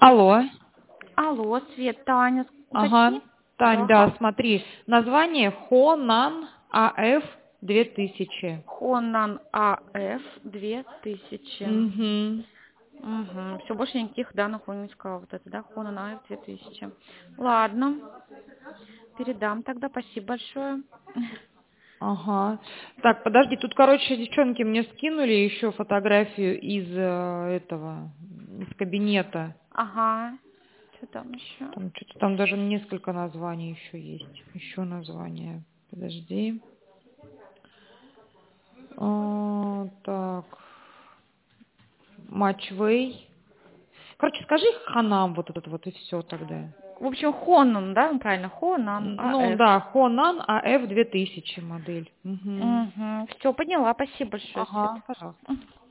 Алло. Алло, Свет, Таня, уточни. Ага. Тань, да, Ага. смотри. Название Хонан АФ 2000. Хонан АФ 2000. Угу. Угу. Все, больше никаких данных он не сказал. Вот это, да, Хонан АФ 2000. Ладно, передам тогда. Спасибо большое. Ага. Так, подожди, тут, короче, девчонки мне скинули еще фотографию из этого, из кабинета. Ага. Что там еще? Там что-то там даже несколько названий еще есть. Еще название. Подожди. Так. Матчвей. Короче, скажи Ханам вот этот вот и все тогда. В общем, Хонан, да, правильно? Хонан Ну АФ. да, Хонан АФ 2000 модель. Угу. Угу. Все, поняла. Спасибо большое, Свет. Ага, пожалуйста.